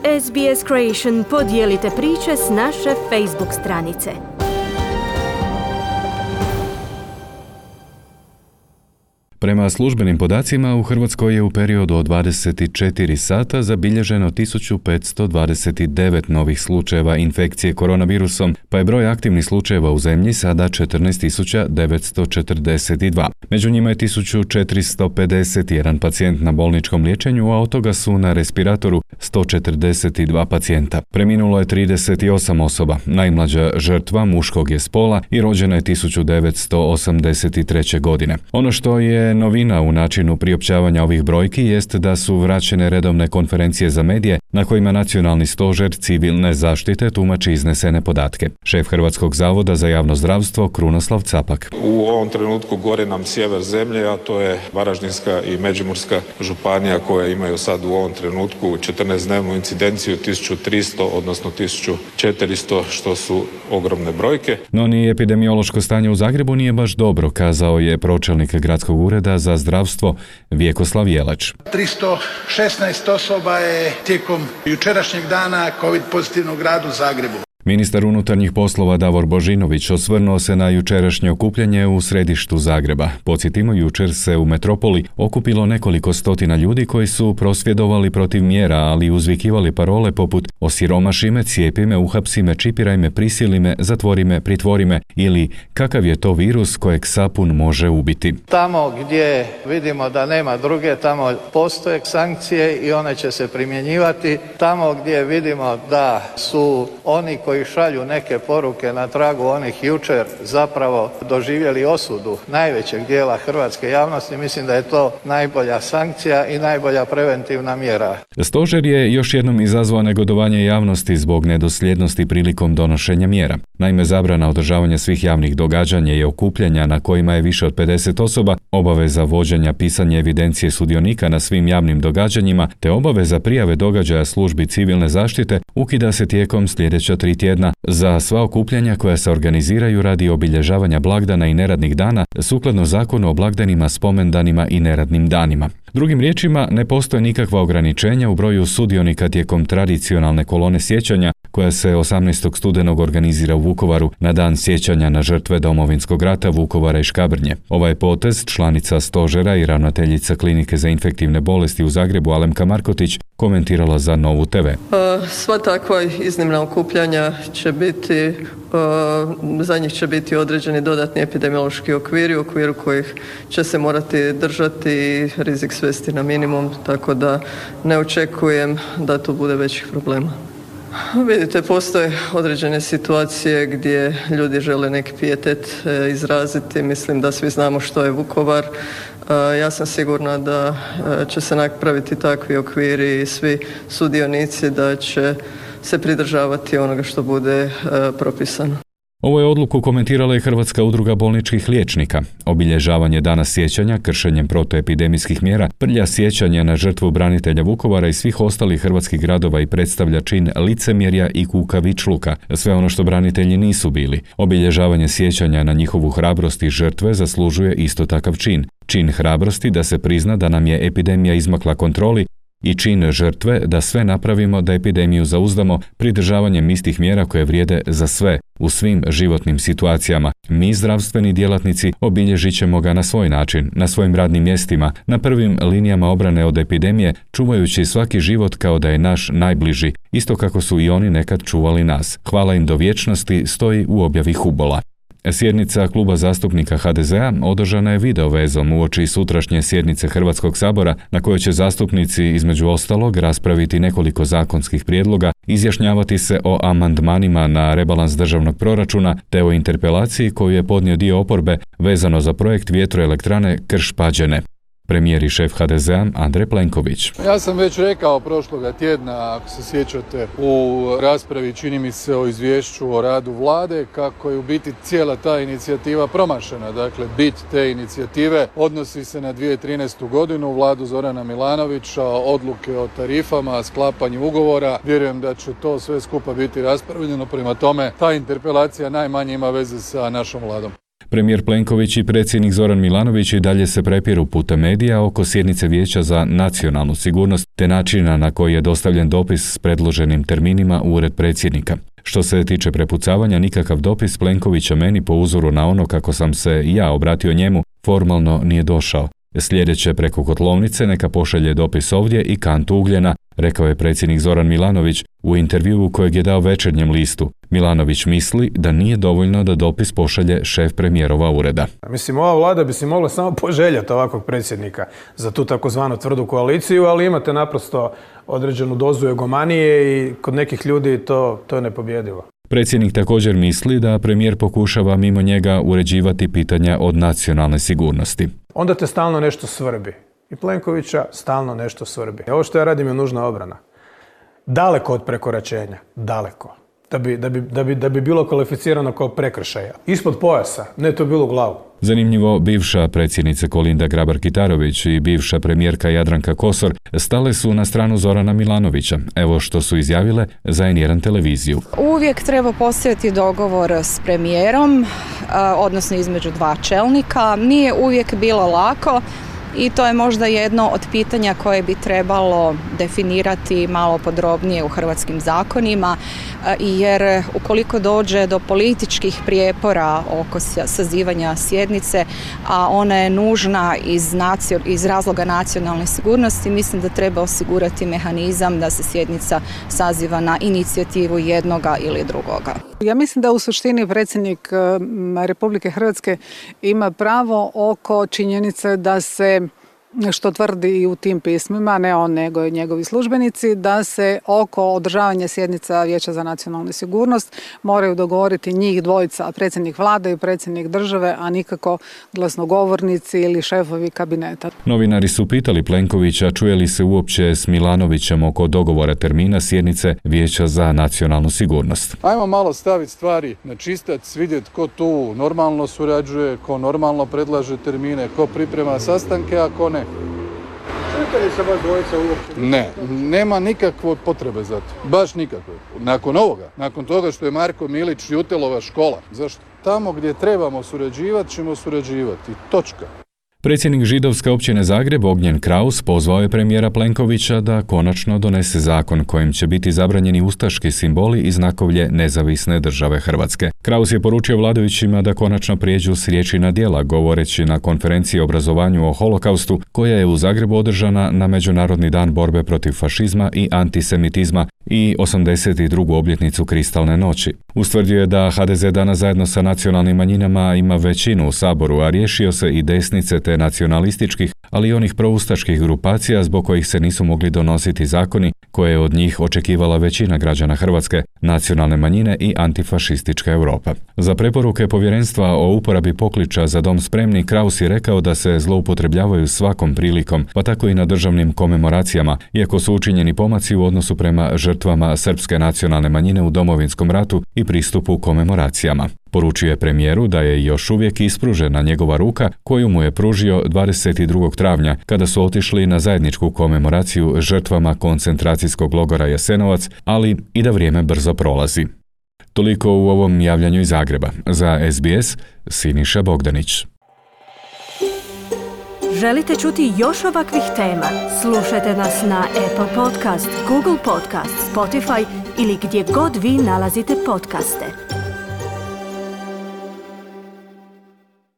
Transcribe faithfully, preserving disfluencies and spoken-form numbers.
S B S Creation podijelite priče s naše Facebook stranice. Prema službenim podacima u Hrvatskoj je u periodu od dvadeset četiri sata zabilježeno tisuću petsto dvadeset devet novih slučajeva infekcije koronavirusom, pa je broj aktivnih slučajeva u zemlji sada četrnaest tisuća devetsto četrdeset dva. Među njima je tisuću četiristo pedeset jedan pacijent na bolničkom liječenju, a od toga su na respiratoru sto četrdeset dva pacijenta. Preminulo je trideset osam osoba. Najmlađa žrtva muškog je spola i rođena je tisuću devetsto osamdeset treće. godine. Ono što je novina u načinu priopćavanja ovih brojki jest da su vraćene redovne konferencije za medije na kojima Nacionalni stožer civilne zaštite tumači iznesene podatke. Šef Hrvatskog zavoda za javno zdravstvo Krunoslav Capak. U ovom trenutku gore nam sjever zemlje, a to je Varaždinska i Međimurska županija koje imaju sad u ovom trenutku četrnaestdnevnu incidenciju tisuću tristo odnosno tisuću četiristo, što su ogromne brojke. No ni epidemiološko stanje u Zagrebu nije baš dobro, kazao je pročelnik gradskog ureda za zdravstvo Vjekoslav Jelač. tristo šesnaest osoba je tijekom jučerašnjeg dana COVID pozitivno u gradu Zagrebu. Ministar unutarnjih poslova Davor Božinović osvrnuo se na jučerašnje okupljanje u središtu Zagreba. Podsjetimo, jučer se u metropoli okupilo nekoliko stotina ljudi koji su prosvjedovali protiv mjera, ali uzvikivali parole poput osiromaši me, cijepi me, uhapsi me, čipiraj me, prisili me, zatvori me, pritvori me ili kakav je to virus kojeg sapun može ubiti. Tamo gdje vidimo da nema druge, tamo postoje sankcije i one će se primjenjivati. Tamo gdje vidimo da su oni koji šalju neke poruke na tragu onih jučer zapravo doživjeli osudu najvećeg dijela hrvatske javnosti, mislim da je to najbolja sankcija i najbolja preventivna mjera. Stožer je još jednom izazvao negodovanje javnosti zbog nedosljednosti prilikom donošenja mjera. Naime, zabrana održavanja svih javnih događanja i okupljanja na kojima je više od pedeset osoba, obaveza vođenja pisanja evidencije sudionika na svim javnim događanjima te obaveza prijave događaja službi civilne zaštite ukida se tijekom sljedeća tri tjedna za sva okupljanja koja se organiziraju radi obilježavanja blagdana i neradnih dana sukladno Zakonu o blagdanima, spomendanima i neradnim danima. Drugim riječima, ne postoje nikakva ograničenja u broju sudionika tijekom tradicionalne kolone sjećanja koja se osamnaestog studenog organizira u Vukovaru na dan sjećanja na žrtve Domovinskog rata Vukovara i Škabrnje. Ovaj potez članica stožera i ravnateljica Klinike za infektivne bolesti u Zagrebu Alemka Markotić komentirala za Novu te ve. Sva takva iznimna okupljanja će biti, za njih će biti određeni dodatni epidemiološki okviri u okviru kojih će se morati držati i rizik svesti na minimum, tako da ne očekujem da tu bude većih problema. Vidite, postoje određene situacije gdje ljudi žele neki pijetet izraziti. Mislim da svi znamo što je Vukovar. Ja sam sigurna da će se napraviti takvi okviri i svi sudionici da će se pridržavati onoga što bude propisano. Ovo je odluku komentirala i Hrvatska udruga bolničkih liječnika. Obilježavanje dana sjećanja kršenjem protuepidemijskih mjera prlja sjećanje na žrtvu branitelja Vukovara i svih ostalih hrvatskih gradova i predstavlja čin licemjerja i kukavičluka, sve ono što branitelji nisu bili. Obilježavanje sjećanja na njihovu hrabrost i žrtve zaslužuje isto takav čin. Čin hrabrosti da se prizna da nam je epidemija izmakla kontroli i čin žrtve da sve napravimo da epidemiju zauzdamo pridržavanjem istih mjera koje vrijede za sve u svim životnim situacijama. Mi, zdravstveni djelatnici, obilježit ćemo ga na svoj način, na svojim radnim mjestima, na prvim linijama obrane od epidemije, čuvajući svaki život kao da je naš najbliži, isto kako su i oni nekad čuvali nas. Hvala im do vječnosti, stoji u objavi Hubola. Sjednica kluba zastupnika ha de ze a održana je video vezom uoči sutrašnje sjednice Hrvatskog sabora na kojoj će zastupnici između ostalog raspraviti nekoliko zakonskih prijedloga, izjašnjavati se o amandmanima na rebalans državnog proračuna te o interpelaciji koju je podnio dio oporbe vezano za projekt vjetroelektrane Krš-Pađene. Premijer i šef ha de ze a Andrej Plenković. Ja sam već rekao prošloga tjedna, ako se sjećate, u raspravi čini mi se o izvješću o radu vlade, kako je u biti cijela ta inicijativa promašena. Dakle, bit te inicijative odnosi se na dvije tisuće trinaestu godinu, vladu Zorana Milanovića, odluke o tarifama, sklapanju ugovora. Vjerujem da će to sve skupa biti raspravljeno, prema tome ta interpelacija najmanje ima veze sa našom vladom. Premijer Plenković i predsjednik Zoran Milanović i dalje se prepiru putem medija oko sjednice Vijeća za nacionalnu sigurnost te načina na koji je dostavljen dopis s predloženim terminima u ured predsjednika. Što se tiče prepucavanja, nikakav dopis Plenkovića meni po uzoru na ono kako sam se ja obratio njemu formalno nije došao. Sljedeće preko kotlovnice neka pošalje dopis ovdje i kantu ugljena, rekao je predsjednik Zoran Milanović u intervjuu kojeg je dao Večernjem listu. Milanović misli da nije dovoljno da dopis pošalje šef premijerova ureda. Mislim, ova vlada bi si mogla samo poželjeti ovakvog predsjednika za tu takozvanu tvrdu koaliciju, ali imate naprosto određenu dozu egomanije i kod nekih ljudi to, to je nepobjedivo. Predsjednik također misli da premijer pokušava mimo njega uređivati pitanja od nacionalne sigurnosti. Onda te stalno nešto svrbi. I Plenkovića stalno nešto svrbi. Ovo što ja radim je nužna obrana. Daleko od prekoračenja. Daleko. Da bi, da bi, da bi, da bi bilo kvalificirano kao prekršaja. Ispod pojasa. Ne, to je bilo u glavu. Zanimljivo, bivša predsjednica Kolinda Grabar-Kitarović i bivša premijerka Jadranka Kosor stale su na stranu Zorana Milanovića. Evo što su izjavile za en jedan televiziju. Uvijek treba postojati dogovor s premijerom, odnosno između dva čelnika. Nije uvijek bilo lako i to je možda jedno od pitanja koje bi trebalo definirati malo podrobnije u hrvatskim zakonima, jer ukoliko dođe do političkih prijepora oko sazivanja sjednice, a ona je nužna iz, nacio, iz razloga nacionalne sigurnosti, mislim da treba osigurati mehanizam da se sjednica saziva na inicijativu jednoga ili drugoga. Ja mislim da u suštini predsjednik Republike Hrvatske ima pravo oko činjenice da se, što tvrdi i u tim pismima, ne on nego i njegovi službenici, da se oko održavanja sjednica Vijeća za nacionalnu sigurnost moraju dogovoriti njih dvojica, predsjednik vlade i predsjednik države, a nikako glasnogovornici ili šefovi kabineta. Novinari su pitali Plenkovića čuje li se uopće s Milanovićem oko dogovora termina sjednice Vijeća za nacionalnu sigurnost. Ajmo malo staviti stvari na čistac, vidjeti ko tu normalno surađuje, ko normalno predlaže termine, ko priprema sastanke, a ko ne. Čujete li se vas dvojica uopće? Ne, nema nikakve potrebe za to. Baš nikakve. Nakon ovoga, nakon toga što je Marko Milić Jutelova škola. Zašto? Tamo gdje trebamo surađivati, ćemo surađivati. Točka. Predsjednik židovske općine Zagreb Ognjen Kraus pozvao je premijera Plenkovića da konačno donese zakon kojim će biti zabranjeni ustaški simboli i znakovlje nezavisne države Hrvatske. Kraus je poručio vladajućima da konačno prijeđu s riječi na djela, govoreći na konferenciji o obrazovanju o holokaustu koja je u Zagrebu održana na Međunarodni dan borbe protiv fašizma i antisemitizma i osamdeset drugu obljetnicu Kristalne noći. Ustvrdio je da ha de ze danas zajedno sa nacionalnim manjinama ima većinu u Saboru, a riješio se i desnice te nacionalističkih, ali i onih proustaških grupacija zbog kojih se nisu mogli donositi zakoni koje je od njih očekivala većina građana Hrvatske, nacionalne manjine i antifašistička Europa. Za preporuke povjerenstva o uporabi pokliča Za dom spremni, Kraus je rekao da se zloupotrebljavaju svakom prilikom, pa tako i na državnim komemoracijama, iako su učinjeni pomaci u odnosu prema žrtvama srpske nacionalne manjine u Domovinskom ratu i pristupu komemoracijama. Poručio je premijeru da je još uvijek ispružena njegova ruka koju mu je pružio dvadeset drugog travnja kada su otišli na zajedničku komemoraciju žrtvama koncentracijskog logora Jasenovac, ali i da vrijeme brzo prolazi. Toliko u ovom javljanju iz Zagreba. Za es be es, Siniša Bogdanić. Želite čuti još ovakvih tema? Slušajte nas na Apple Podcast, Google Podcast, Spotify ili gdje god vi nalazite podcaste.